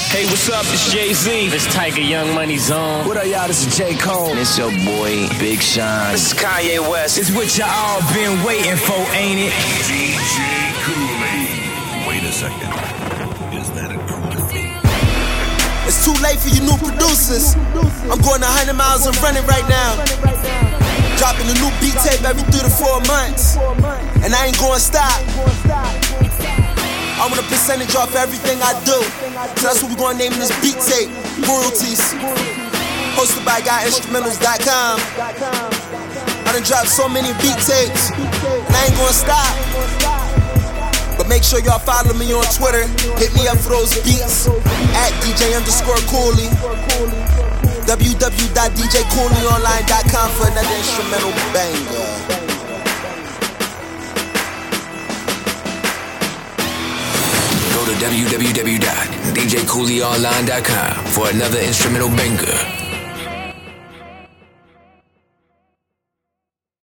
Hey, what's up? It's Jay-Z. This Tiger Young Money Zone. What up, y'all? This is J. Cole. It's your boy, Big Sean. This is Kanye West. It's what y'all been waiting for, ain't it? DJ Kooley. Wait a second. Is that a Kooley? It's too late for you new producers. I'm going 100 miles and running right now. Dropping a new beat tape every 3 to 4 months. And I ain't gonna stop. I want a percentage off everything I do. So that's what we're gonna name this beat tape. Royalties. Hosted by GuyInstrumentals.com. I done dropped so many beat tapes, and I ain't gonna stop. But make sure y'all follow me on Twitter. Hit me up for those beats at DJ_Kooley. www.djkooleyonline.com for another instrumental banger. Go to www.djkooleyonline.com for another instrumental banger.